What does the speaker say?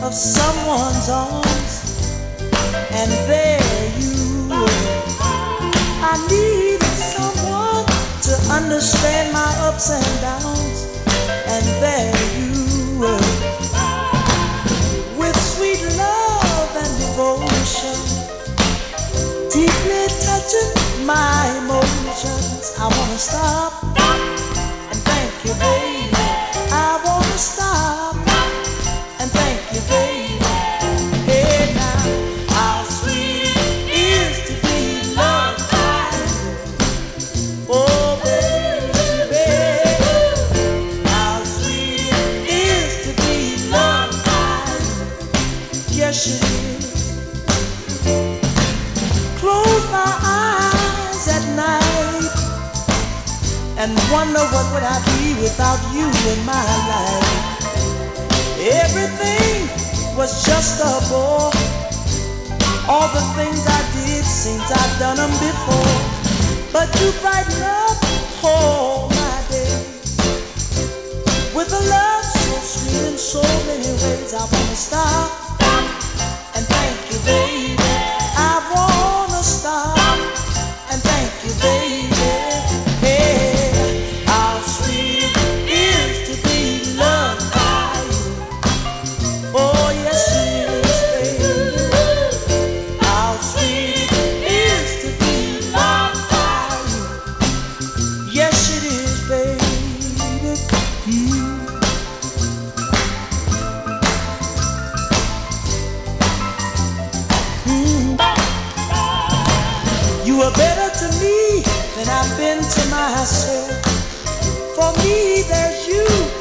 of someone's arms, and there you were. I needed someone to understand my ups and downs, and there you were. With sweet love and devotion, deeply touching my emotions. I wanna stop and thank you, baby. I wanna stop and thank you, baby. Hey now, how sweet it is to be loved by you. Oh baby, how sweet it is to be loved by you. Yes, it is. Close my eyes at night and wonder what would I be without you in my life. Everything was just a bore. All the things I did seems I've done them before. But you brighten up all my days with a love so sweet in so many ways. I wanna stop and thank you, baby. I wanna stop and thank you, baby. Hey, how sweet it is to be loved by you. Oh yes it is, baby. How sweet it is to be loved by you. Yes it is, baby. You are better to me than I've been to myself. For me, there's you